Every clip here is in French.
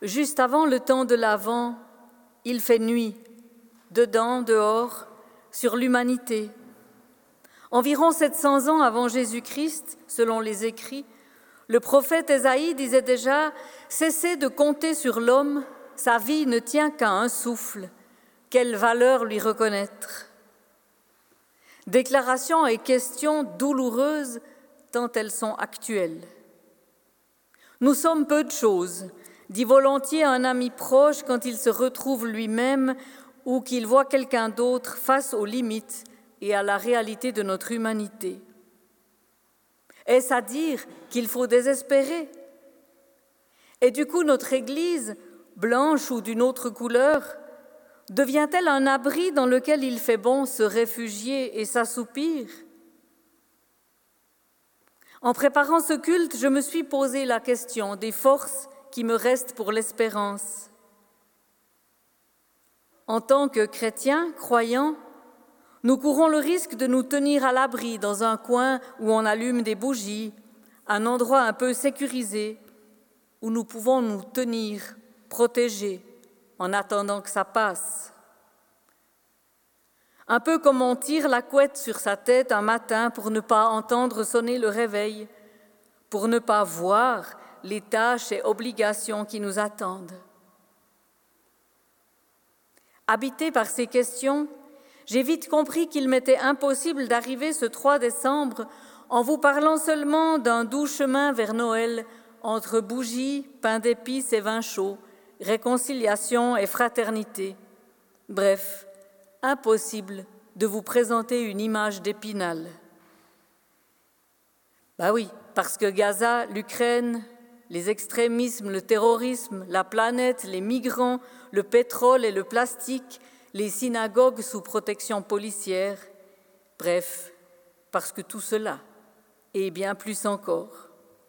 Juste avant le temps de l'Avent, il fait nuit, dedans, dehors, sur l'humanité. Environ 700 ans avant Jésus-Christ, selon les écrits, le prophète Ésaïe disait déjà « Cessez de compter sur l'homme, sa vie ne tient qu'à un souffle. Quelle valeur lui reconnaître ?» Déclarations et questions douloureuses tant elles sont actuelles. Nous sommes peu de choses, dit volontiers un ami proche quand il se retrouve lui-même ou qu'il voit quelqu'un d'autre face aux limites et à la réalité de notre humanité. Est-ce à dire qu'il faut désespérer? Et du coup, notre Église, blanche ou d'une autre couleur, devient-elle un abri dans lequel il fait bon se réfugier et s'assoupir? En préparant ce culte, je me suis posé la question des forces qui me restent pour l'espérance. En tant que chrétiens, croyants, nous courons le risque de nous tenir à l'abri dans un coin où on allume des bougies, un endroit un peu sécurisé, où nous pouvons nous tenir protégés en attendant que ça passe. Un peu comme on tire la couette sur sa tête un matin pour ne pas entendre sonner le réveil, pour ne pas voir les tâches et obligations qui nous attendent. Habité par ces questions, j'ai vite compris qu'il m'était impossible d'arriver ce 3 décembre en vous parlant seulement d'un doux chemin vers Noël entre bougies, pain d'épices et vin chaud, réconciliation et fraternité. Bref, impossible de vous présenter une image d'Épinal. Oui, parce que Gaza, l'Ukraine, les extrémismes, le terrorisme, la planète, les migrants, le pétrole et le plastique, les synagogues sous protection policière, bref, parce que tout cela, et bien plus encore.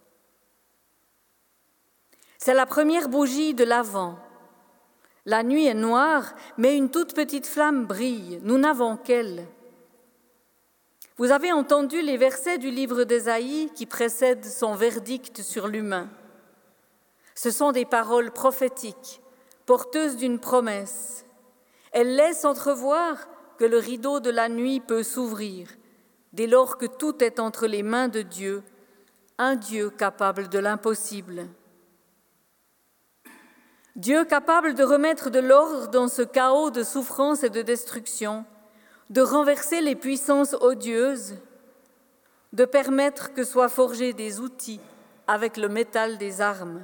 C'est la première bougie de l'Avent. La nuit est noire, mais une toute petite flamme brille. Nous n'avons qu'elle. Vous avez entendu les versets du livre d'Ésaïe qui précèdent son verdict sur l'humain. Ce sont des paroles prophétiques, porteuses d'une promesse. Elles laissent entrevoir que le rideau de la nuit peut s'ouvrir, dès lors que tout est entre les mains de Dieu, un Dieu capable de l'impossible. Dieu capable de remettre de l'ordre dans ce chaos de souffrance et de destruction, de renverser les puissances odieuses, de permettre que soient forgés des outils avec le métal des armes.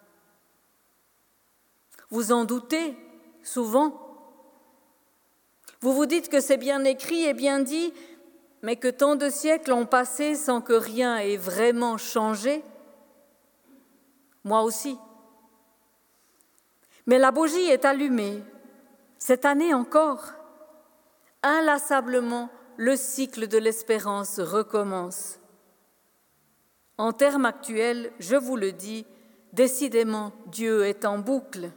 Vous en doutez, souvent. Vous vous dites que c'est bien écrit et bien dit, mais que tant de siècles ont passé sans que rien ait vraiment changé. Moi aussi. Mais la bougie est allumée, cette année encore. Inlassablement, le cycle de l'espérance recommence. En termes actuels, je vous le dis, décidément, Dieu est en boucle.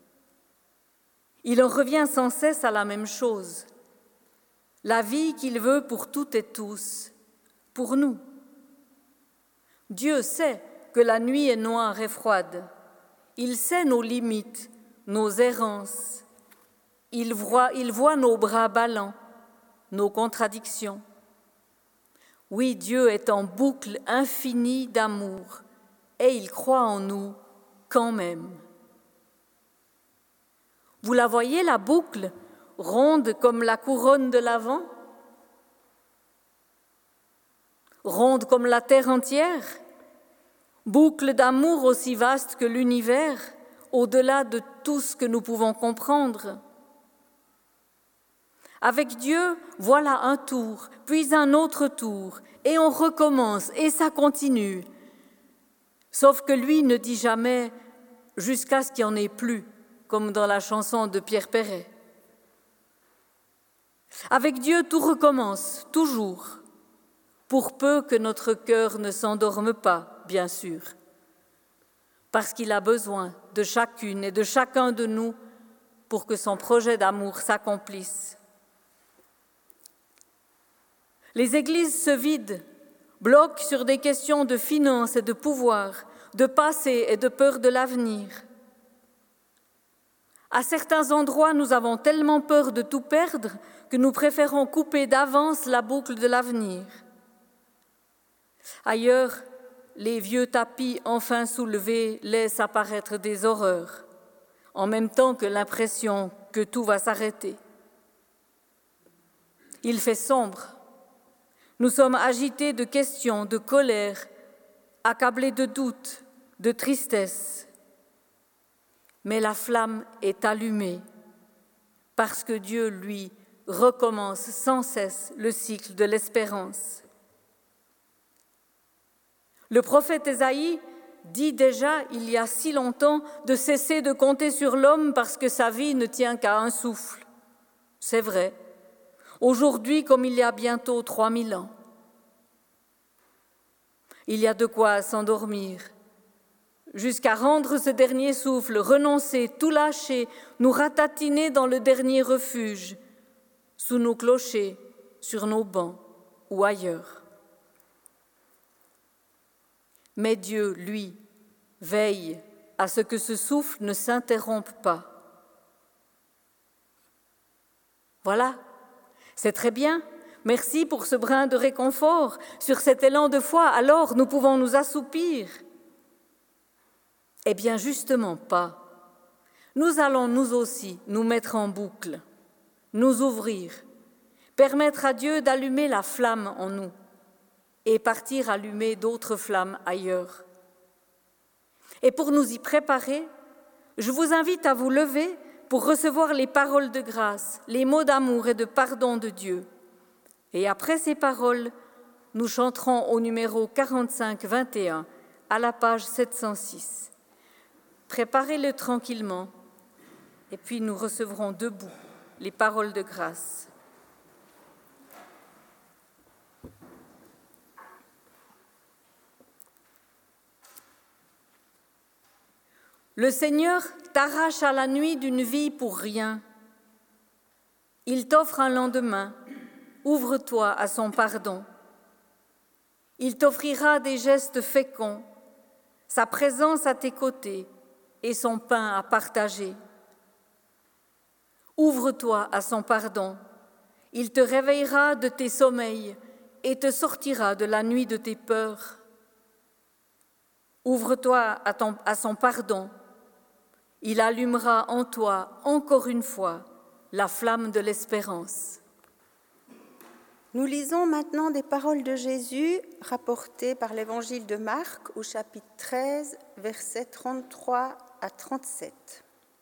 Il en revient sans cesse à la même chose, la vie qu'il veut pour toutes et tous, pour nous. Dieu sait que la nuit est noire et froide. Il sait nos limites, nos errances. Il voit nos bras ballants, nos contradictions. Oui, Dieu est en boucle infinie d'amour et il croit en nous quand même. Vous la voyez, la boucle, ronde comme la couronne de l'Avent? Ronde comme la terre entière? Boucle d'amour aussi vaste que l'univers, au-delà de tout ce que nous pouvons comprendre. Avec Dieu, voilà un tour, puis un autre tour, et on recommence, et ça continue. Sauf que lui ne dit jamais « jusqu'à ce qu'il n'y en ait plus », comme dans la chanson de Pierre Perret. Avec Dieu, tout recommence, toujours, pour peu que notre cœur ne s'endorme pas, bien sûr, parce qu'il a besoin de chacune et de chacun de nous pour que son projet d'amour s'accomplisse. Les églises se vident, bloquent sur des questions de finances et de pouvoir, de passé et de peur de l'avenir. À certains endroits, nous avons tellement peur de tout perdre que nous préférons couper d'avance la boucle de l'avenir. Ailleurs, les vieux tapis enfin soulevés laissent apparaître des horreurs, en même temps que l'impression que tout va s'arrêter. Il fait sombre. Nous sommes agités de questions, de colère, accablés de doutes, de tristesse. Mais la flamme est allumée parce que Dieu, lui, recommence sans cesse le cycle de l'espérance. Le prophète Ésaïe dit déjà, il y a si longtemps, de cesser de compter sur l'homme parce que sa vie ne tient qu'à un souffle. C'est vrai, aujourd'hui comme il y a bientôt 3000 ans. Il y a de quoi s'endormir, jusqu'à rendre ce dernier souffle, renoncer, tout lâcher, nous ratatiner dans le dernier refuge, sous nos clochers, sur nos bancs ou ailleurs. Mais Dieu, lui, veille à ce que ce souffle ne s'interrompe pas. Voilà, c'est très bien. Merci pour ce brin de réconfort. Sur cet élan de foi, alors nous pouvons nous assoupir. Eh bien, justement pas. Nous allons nous aussi nous mettre en boucle, nous ouvrir, permettre à Dieu d'allumer la flamme en nous et partir allumer d'autres flammes ailleurs. Et pour nous y préparer, je vous invite à vous lever pour recevoir les paroles de grâce, les mots d'amour et de pardon de Dieu. Et après ces paroles, nous chanterons au numéro 45-21 à la page 706. Préparez-le tranquillement et puis nous recevrons debout les paroles de grâce. Le Seigneur t'arrache à la nuit d'une vie pour rien. Il t'offre un lendemain. Ouvre-toi à son pardon. Il t'offrira des gestes féconds, sa présence à tes côtés et son pain à partager. Ouvre-toi à son pardon. Il te réveillera de tes sommeils et te sortira de la nuit de tes peurs. Ouvre-toi à son pardon. Il allumera en toi, encore une fois, la flamme de l'espérance. Nous lisons maintenant des paroles de Jésus rapportées par l'Évangile de Marc au chapitre 13, versets 33 à 37.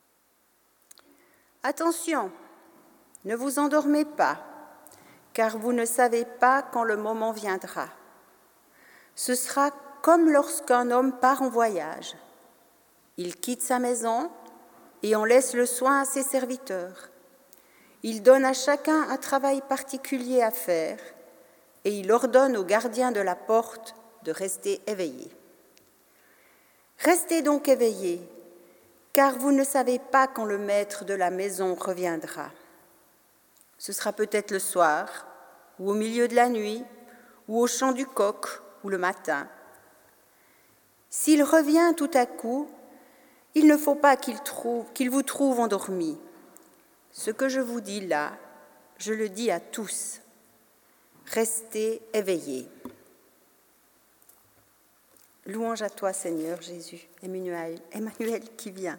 Attention, ne vous endormez pas, car vous ne savez pas quand le moment viendra. Ce sera comme lorsqu'un homme part en voyage. Il quitte sa maison et en laisse le soin à ses serviteurs. Il donne à chacun un travail particulier à faire et il ordonne au gardien de la porte de rester éveillé. Restez donc éveillés, car vous ne savez pas quand le maître de la maison reviendra. Ce sera peut-être le soir, ou au milieu de la nuit, ou au chant du coq, ou le matin. S'il revient tout à coup, il ne faut pas qu'il vous trouve endormis. Ce que je vous dis là, je le dis à tous. Restez éveillés. Louange à toi, Seigneur Jésus, Emmanuel qui vient.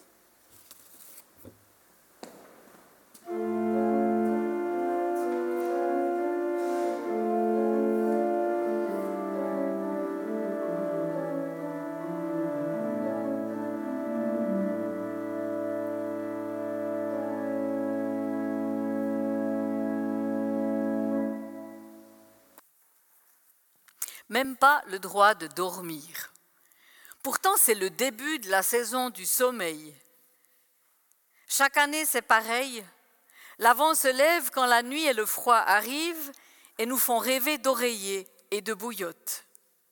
Même pas le droit de dormir. Pourtant, c'est le début de la saison du sommeil. Chaque année, c'est pareil. L'avent se lève quand la nuit et le froid arrivent et nous font rêver d'oreillers et de bouillottes.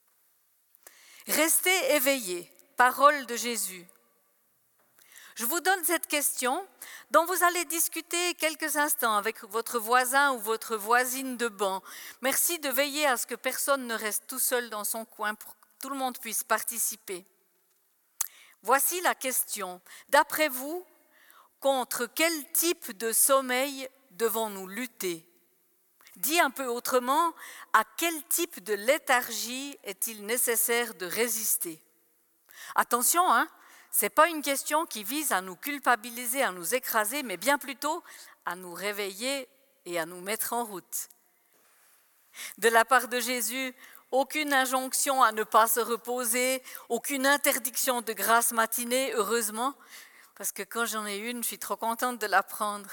Restez éveillés, parole de Jésus. Je vous donne cette question dont vous allez discuter quelques instants avec votre voisin ou votre voisine de banc. Merci de veiller à ce que personne ne reste tout seul dans son coin pour que tout le monde puisse participer. Voici la question. D'après vous, contre quel type de sommeil devons-nous lutter? Dit un peu autrement, à quel type de léthargie est-il nécessaire de résister? Attention, ce n'est pas une question qui vise à nous culpabiliser, à nous écraser, mais bien plutôt à nous réveiller et à nous mettre en route. De la part de Jésus, aucune injonction à ne pas se reposer, aucune interdiction de grasse matinée, heureusement, parce que quand j'en ai une, je suis trop contente de la prendre.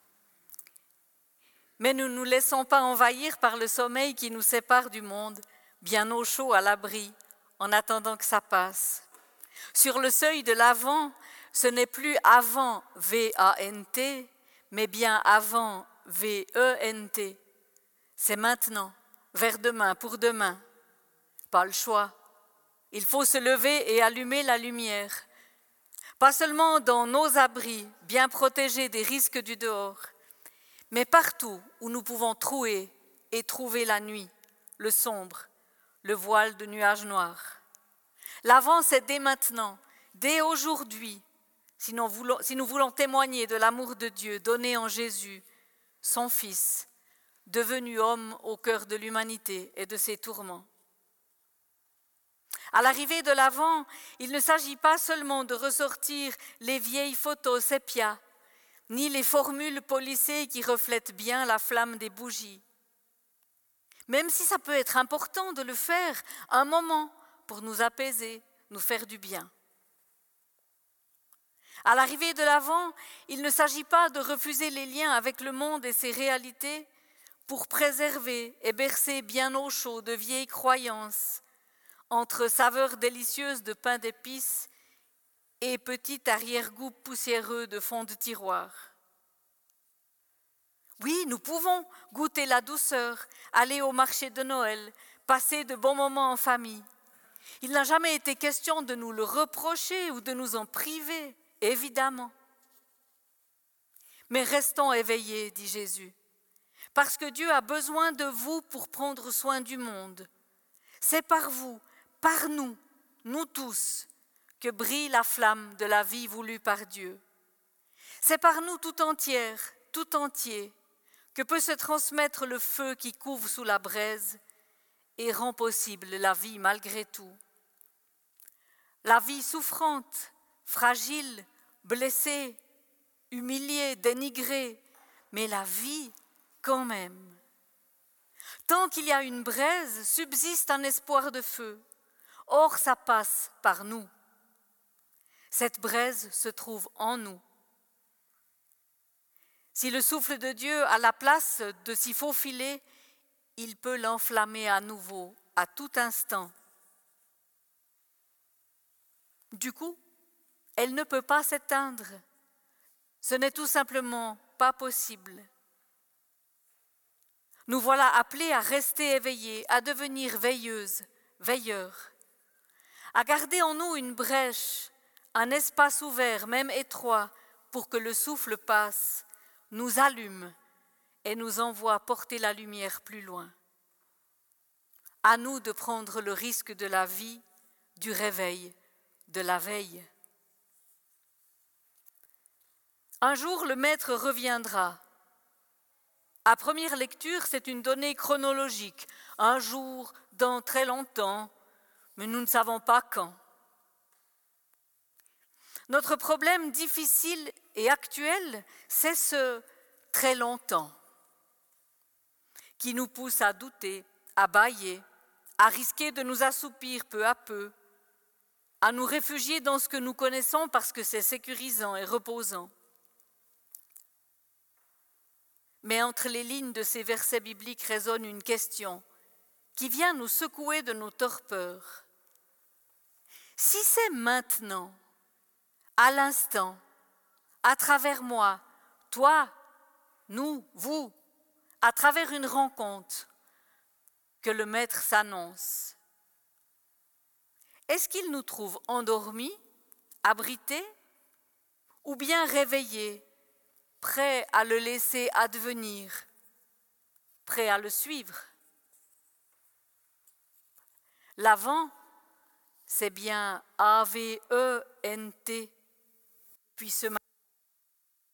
Mais nous ne nous laissons pas envahir par le sommeil qui nous sépare du monde, bien au chaud, à l'abri, en attendant que ça passe. Sur le seuil de l'avant, ce n'est plus avant V-A-N-T, mais bien avant V-E-N-T. C'est maintenant, vers demain, pour demain. Pas le choix. Il faut se lever et allumer la lumière. Pas seulement dans nos abris, bien protégés des risques du dehors, mais partout où nous pouvons trouer et trouver la nuit, le sombre, le voile de nuages noirs. L'avant, c'est dès maintenant, dès aujourd'hui, si nous voulons témoigner de l'amour de Dieu donné en Jésus, son Fils, devenu homme au cœur de l'humanité et de ses tourments. À l'arrivée de l'Avent, il ne s'agit pas seulement de ressortir les vieilles photos sépia, ni les formules polissées qui reflètent bien la flamme des bougies. Même si ça peut être important de le faire un moment pour nous apaiser, nous faire du bien. À l'arrivée de l'Avent, il ne s'agit pas de refuser les liens avec le monde et ses réalités pour préserver et bercer bien au chaud de vieilles croyances entre saveurs délicieuses de pain d'épices et petit arrière-goût poussiéreux de fond de tiroir. Oui, nous pouvons goûter la douceur, aller au marché de Noël, passer de bons moments en famille. Il n'a jamais été question de nous le reprocher ou de nous en priver, évidemment. Mais restons éveillés, dit Jésus, parce que Dieu a besoin de vous pour prendre soin du monde. C'est par vous, par nous, nous tous, que brille la flamme de la vie voulue par Dieu. C'est par nous tout entière, tout entier, que peut se transmettre le feu qui couve sous la braise et rend possible la vie malgré tout. La vie souffrante, fragile, blessée, humiliée, dénigrée, mais la vie quand même. Tant qu'il y a une braise, subsiste un espoir de feu. Or, ça passe par nous. Cette braise se trouve en nous. Si le souffle de Dieu a la place de s'y faufiler, il peut l'enflammer à nouveau, à tout instant. Du coup, elle ne peut pas s'éteindre. Ce n'est tout simplement pas possible. Nous voilà appelés à rester éveillés, à devenir veilleuses, veilleurs, à garder en nous une brèche, un espace ouvert, même étroit, pour que le souffle passe, nous allume et nous envoie porter la lumière plus loin. À nous de prendre le risque de la vie, du réveil, de la veille. Un jour, le Maître reviendra. À première lecture, c'est une donnée chronologique. Un jour, dans très longtemps, mais nous ne savons pas quand. Notre problème difficile et actuel, c'est ce très longtemps qui nous pousse à douter, à bâiller, à risquer de nous assoupir peu à peu, à nous réfugier dans ce que nous connaissons parce que c'est sécurisant et reposant. Mais entre les lignes de ces versets bibliques résonne une question qui vient nous secouer de nos torpeurs. Si c'est maintenant, à l'instant, à travers moi, toi, nous, vous, à travers une rencontre, que le Maître s'annonce, est-ce qu'il nous trouve endormis, abrités, ou bien réveillés, prêts à le laisser advenir, prêts à le suivre? L'avant, c'est bien A-V-E-N-T, puis ce matin.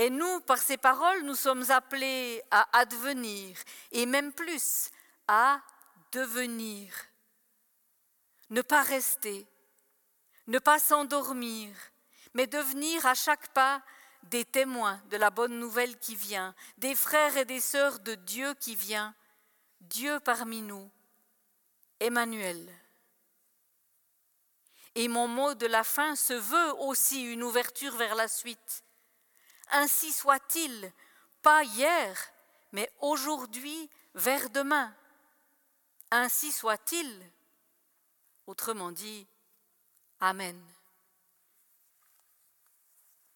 Et nous, par ces paroles, nous sommes appelés à advenir, et même plus, à devenir. Ne pas rester, ne pas s'endormir, mais devenir à chaque pas des témoins de la bonne nouvelle qui vient, des frères et des sœurs de Dieu qui vient, Dieu parmi nous, Emmanuel. Et mon mot de la fin se veut aussi une ouverture vers la suite. Ainsi soit-il, pas hier, mais aujourd'hui vers demain. Ainsi soit-il. Autrement dit, Amen.